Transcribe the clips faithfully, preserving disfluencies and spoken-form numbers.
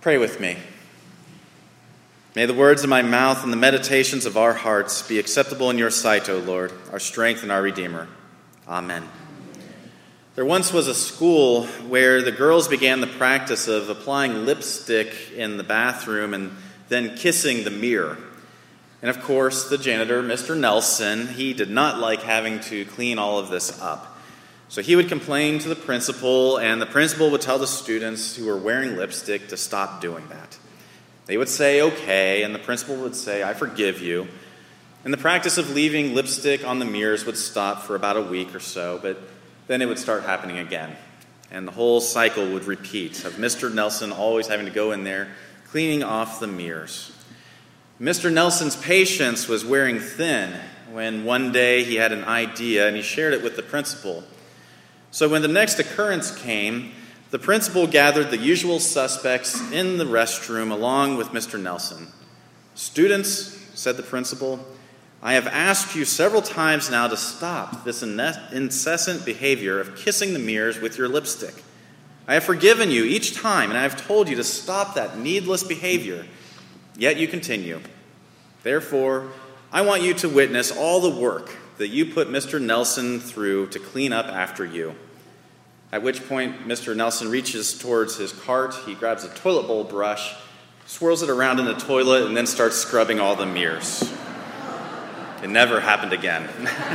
Pray with me. May the words of my mouth and the meditations of our hearts be acceptable in your sight, O Lord, our strength and our Redeemer. Amen. There once was a school where the girls began the practice of applying lipstick in the bathroom and then kissing the mirror. And of course, the janitor, Mister Nelson, he did not like having to clean all of this up. So he would complain to the principal, and the principal would tell the students who were wearing lipstick to stop doing that. They would say, okay, and the principal would say, I forgive you. And the practice of leaving lipstick on the mirrors would stop for about a week or so, but then it would start happening again. And the whole cycle would repeat of Mister Nelson always having to go in there, cleaning off the mirrors. Mister Nelson's patience was wearing thin when one day he had an idea and he shared it with the principal. So when the next occurrence came, the principal gathered the usual suspects in the restroom along with Mister Nelson. Students, said the principal, I have asked you several times now to stop this incessant behavior of kissing the mirrors with your lipstick. I have forgiven you each time, and I have told you to stop that needless behavior. Yet you continue. Therefore, I want you to witness all the work that you put Mister Nelson through to clean up after you. At which point, Mister Nelson reaches towards his cart, he grabs a toilet bowl brush, swirls it around in the toilet, and then starts scrubbing all the mirrors. It never happened again.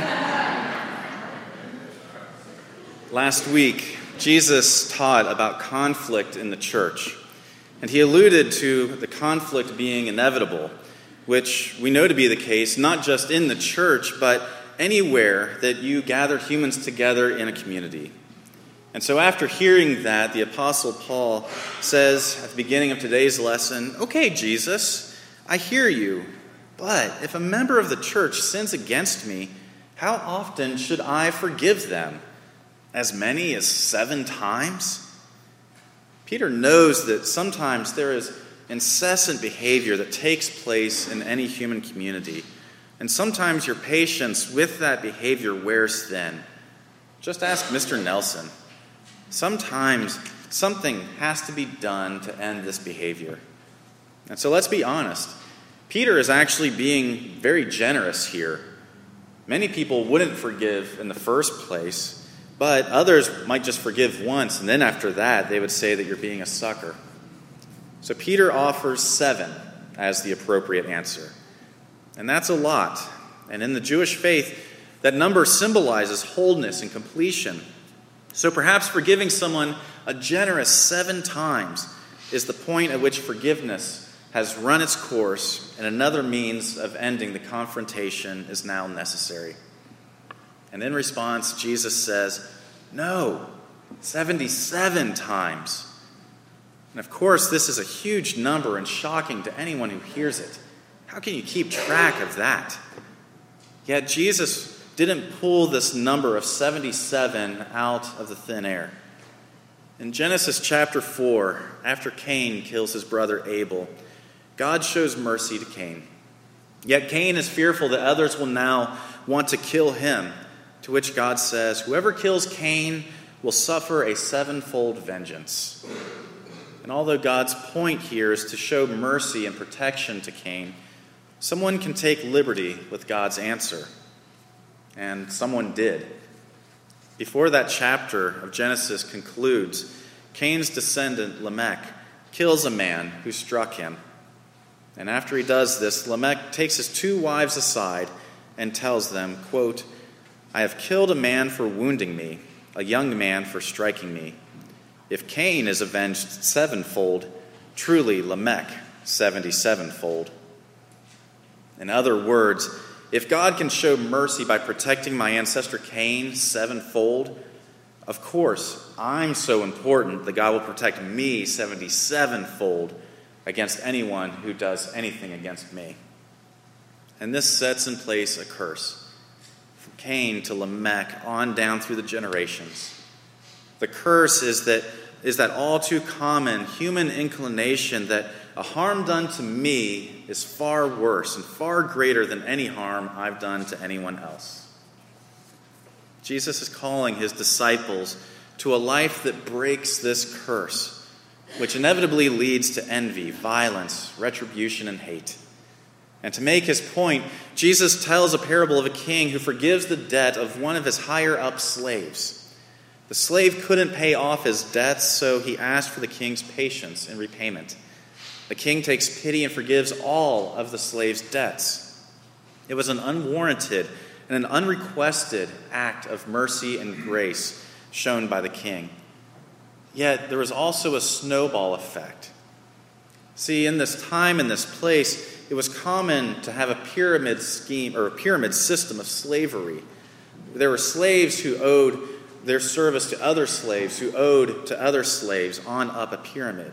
Last week, Jesus taught about conflict in the church, and he alluded to the conflict being inevitable, which we know to be the case not just in the church, but anywhere that you gather humans together in a community. And so after hearing that, the Apostle Paul says at the beginning of today's lesson, okay, Jesus, I hear you, but if a member of the church sins against me, how often should I forgive them? As many as seven times? Peter knows that sometimes there is incessant behavior that takes place in any human community. And sometimes your patience with that behavior wears thin. Just ask Mister Nelson. Sometimes something has to be done to end this behavior. And so let's be honest. Peter is actually being very generous here. Many people wouldn't forgive in the first place, but others might just forgive once, and then after that, they would say that you're being a sucker. So Peter offers seven as the appropriate answer. And that's a lot. And in the Jewish faith, that number symbolizes wholeness and completion. So perhaps forgiving someone a generous seven times is the point at which forgiveness has run its course and another means of ending the confrontation is now necessary. And in response, Jesus says, no, seventy-seven times. And of course, this is a huge number and shocking to anyone who hears it. How can you keep track of that? Yet Jesus didn't pull this number of seventy-seven out of the thin air. In Genesis chapter four, after Cain kills his brother Abel, God shows mercy to Cain. Yet Cain is fearful that others will now want to kill him, to which God says, whoever kills Cain will suffer a sevenfold vengeance. And although God's point here is to show mercy and protection to Cain, someone can take liberty with God's answer. And someone did. Before that chapter of Genesis concludes, Cain's descendant Lamech kills a man who struck him. And after he does this, Lamech takes his two wives aside and tells them, quote, I have killed a man for wounding me, a young man for striking me. If Cain is avenged sevenfold, truly Lamech seventy-sevenfold. In other words, if God can show mercy by protecting my ancestor Cain sevenfold, of course, I'm so important that God will protect me seventy-sevenfold against anyone who does anything against me. And this sets in place a curse, from Cain to Lamech on down through the generations. The curse is that is that all too common human inclination that a harm done to me is far worse and far greater than any harm I've done to anyone else. Jesus is calling his disciples to a life that breaks this curse, which inevitably leads to envy, violence, retribution, and hate. And to make his point, Jesus tells a parable of a king who forgives the debt of one of his higher-up slaves. The slave couldn't pay off his debts, so he asked for the king's patience in repayment. The king takes pity and forgives all of the slave's debts. It was an unwarranted and an unrequested act of mercy and grace shown by the king. Yet there was also a snowball effect. See, in this time, in this place, it was common to have a pyramid scheme or a pyramid system of slavery. There were slaves who owed their service to other slaves who owed to other slaves on up a pyramid.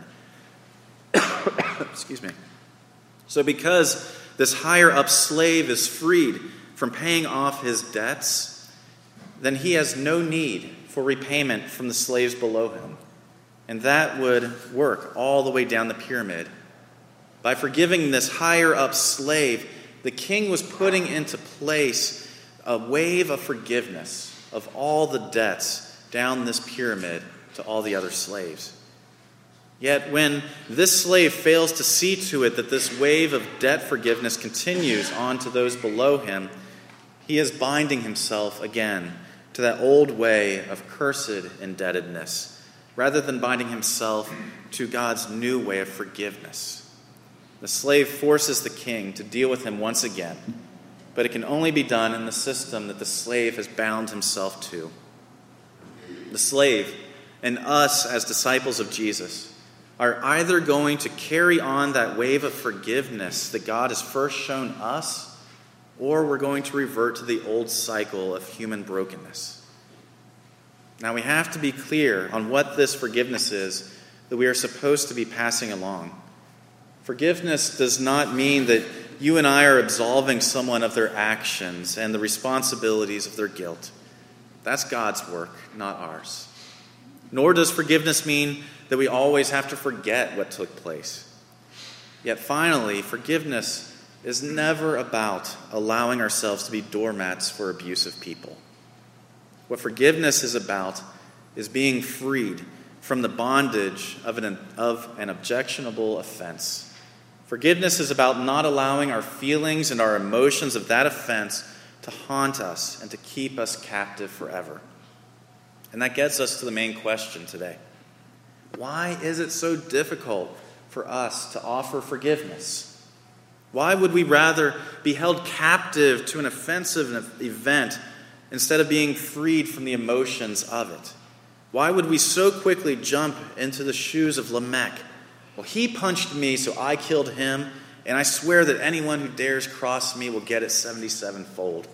Excuse me. So because this higher up slave is freed from paying off his debts, then he has no need for repayment from the slaves below him. And that would work all the way down the pyramid. By forgiving this higher up slave, the king was putting into place a wave of forgiveness of all the debts down this pyramid to all the other slaves. Yet when this slave fails to see to it that this wave of debt forgiveness continues on to those below him, he is binding himself again to that old way of cursed indebtedness, rather than binding himself to God's new way of forgiveness. The slave forces the king to deal with him once again, but it can only be done in the system that the slave has bound himself to. The slave, and us as disciples of Jesus, are either going to carry on that wave of forgiveness that God has first shown us, or we're going to revert to the old cycle of human brokenness. Now we have to be clear on what this forgiveness is that we are supposed to be passing along. Forgiveness does not mean that you and I are absolving someone of their actions and the responsibilities of their guilt. That's God's work, not ours. Nor does forgiveness mean that we always have to forget what took place. Yet finally, forgiveness is never about allowing ourselves to be doormats for abusive people. What forgiveness is about is being freed from the bondage of an, of an objectionable offense. Forgiveness is about not allowing our feelings and our emotions of that offense to haunt us and to keep us captive forever. And that gets us to the main question today. Why is it so difficult for us to offer forgiveness? Why would we rather be held captive to an offensive event instead of being freed from the emotions of it? Why would we so quickly jump into the shoes of Lamech? Well, he punched me, so I killed him, and I swear that anyone who dares cross me will get it seventy-seven-fold.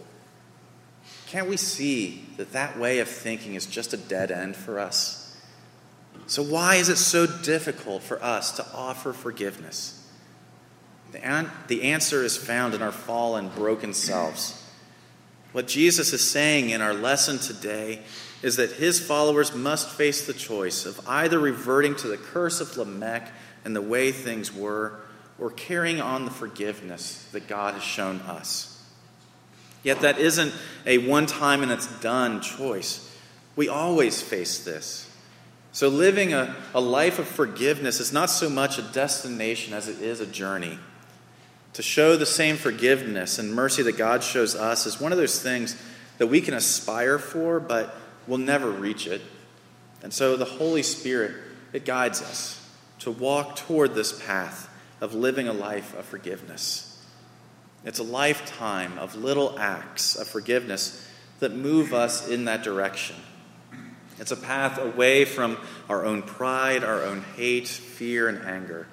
Can't we see that that way of thinking is just a dead end for us? So why is it so difficult for us to offer forgiveness? The, an- the answer is found in our fallen, broken selves. What Jesus is saying in our lesson today is that his followers must face the choice of either reverting to the curse of Lamech and the way things were, or carrying on the forgiveness that God has shown us. Yet that isn't a one-time and it's done choice. We always face this. So living a, a life of forgiveness is not so much a destination as it is a journey. To show the same forgiveness and mercy that God shows us is one of those things that we can aspire for, but we'll never reach it. And so the Holy Spirit, it guides us to walk toward this path of living a life of forgiveness. It's a lifetime of little acts of forgiveness that move us in that direction. It's a path away from our own pride, our own hate, fear, and anger.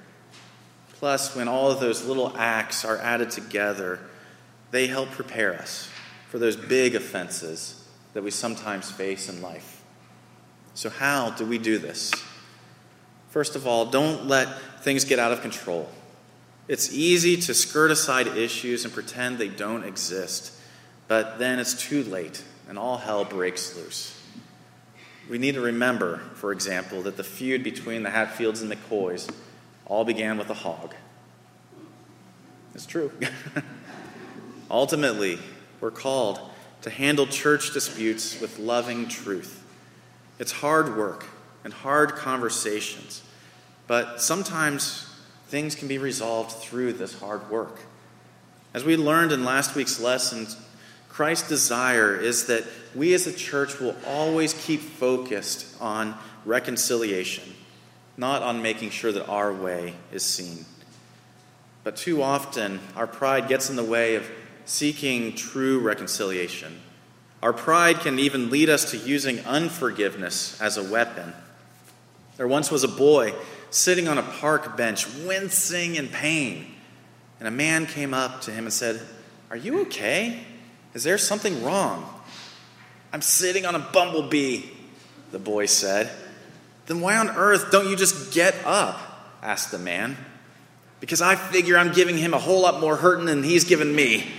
Plus, when all of those little acts are added together, they help prepare us for those big offenses that we sometimes face in life. So how do we do this? First of all, don't let things get out of control. It's easy to skirt aside issues and pretend they don't exist, but then it's too late and all hell breaks loose. We need to remember, for example, that the feud between the Hatfields and McCoys all began with a hog. It's true. Ultimately, we're called to handle church disputes with loving truth. It's hard work and hard conversations, But sometimes things can be resolved through this hard work. As we learned in last week's lesson, Christ's desire is that we as a church will always keep focused on reconciliation, not on making sure that our way is seen. But too often, our pride gets in the way of seeking true reconciliation. Our pride can even lead us to using unforgiveness as a weapon. There once was a boy sitting on a park bench, wincing in pain, and a man came up to him and said, "Are you okay? Is there something wrong?" "I'm sitting on a bumblebee," the boy said. "Then why on earth don't you just get up?" asked the man. "Because I figure I'm giving him a whole lot more hurting than he's given me."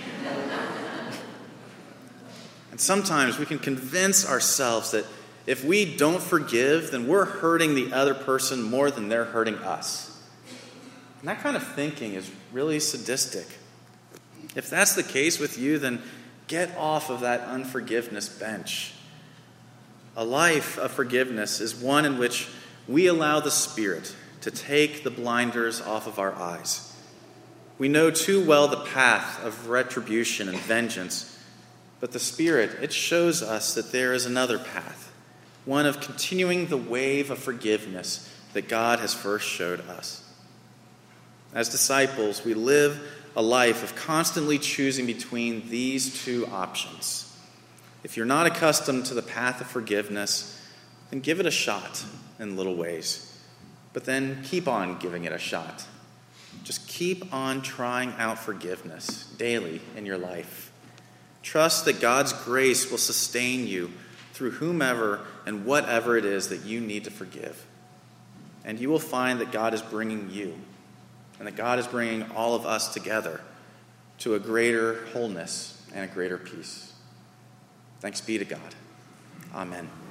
And sometimes we can convince ourselves that if we don't forgive, then we're hurting the other person more than they're hurting us. And that kind of thinking is really sadistic. If that's the case with you, then get off of that unforgiveness bench. A life of forgiveness is one in which we allow the Spirit to take the blinders off of our eyes. We know too well the path of retribution and vengeance, but the Spirit, it shows us that there is another path, one of continuing the wave of forgiveness that God has first showed us. As disciples, we live a life of constantly choosing between these two options. If you're not accustomed to the path of forgiveness, then give it a shot in little ways. But then keep on giving it a shot. Just keep on trying out forgiveness daily in your life. Trust that God's grace will sustain you through whomever and whatever it is that you need to forgive. And you will find that God is bringing you, and that God is bringing all of us together to a greater wholeness and a greater peace. Thanks be to God. Amen.